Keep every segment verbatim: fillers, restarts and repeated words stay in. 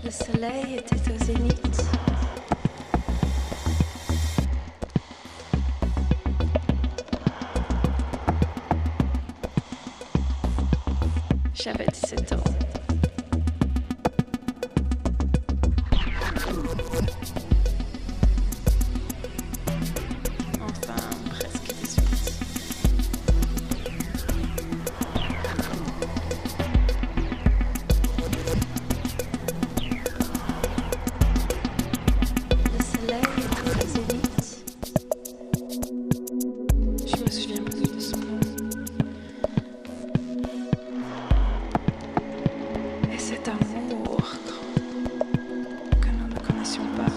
Le soleil était au zénith. J'avais dix-sept ans. Enfin, presque dix-huit. Le soleil était au zénith. Je me souviens plus de son nom. Et cet amour que nous ne connaissions pas.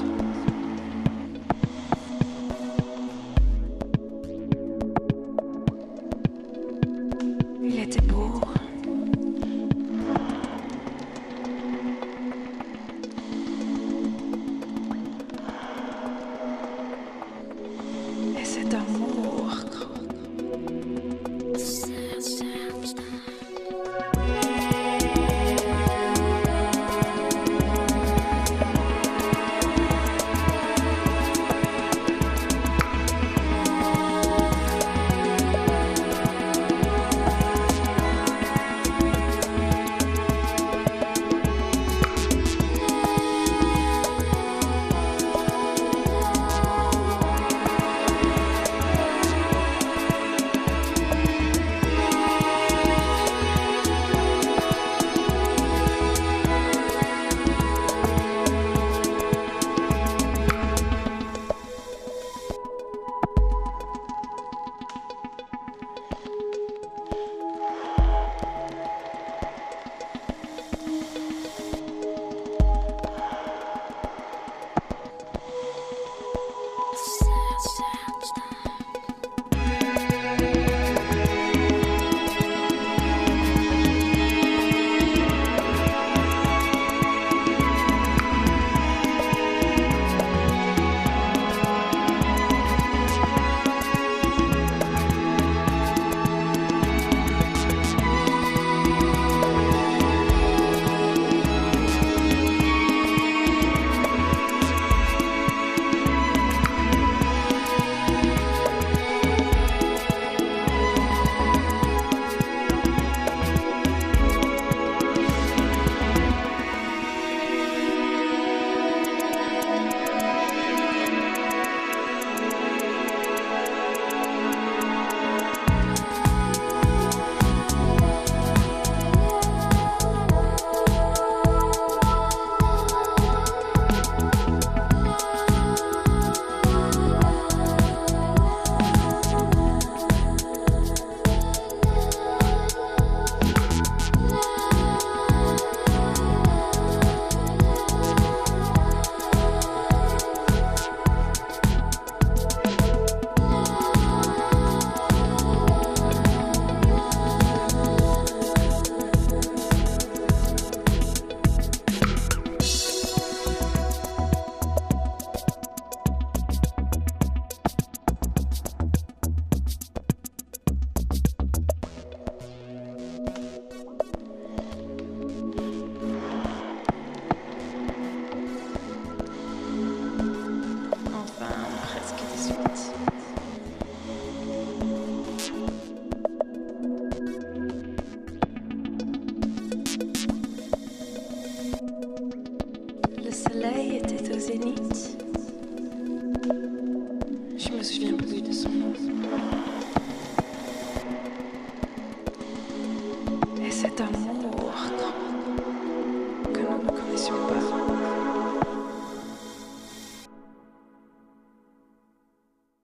Il était beau. Et cet amour Le soleil était au zénith. Je me souviens plus de son nom. Et cet amour que nous ne connaissions pas.